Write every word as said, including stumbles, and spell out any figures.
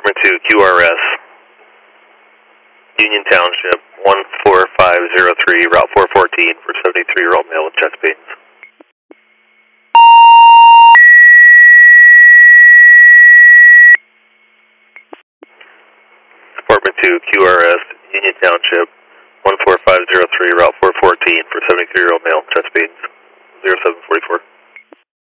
Department two, Q R S, Union Township, one four five zero three, Route four fourteen for seventy-three-year-old male with chest pains. Department two, Q R S, Union Township, one four five zero three, Route four fourteen for seventy-three-year-old male with chest pains, zero seven four four.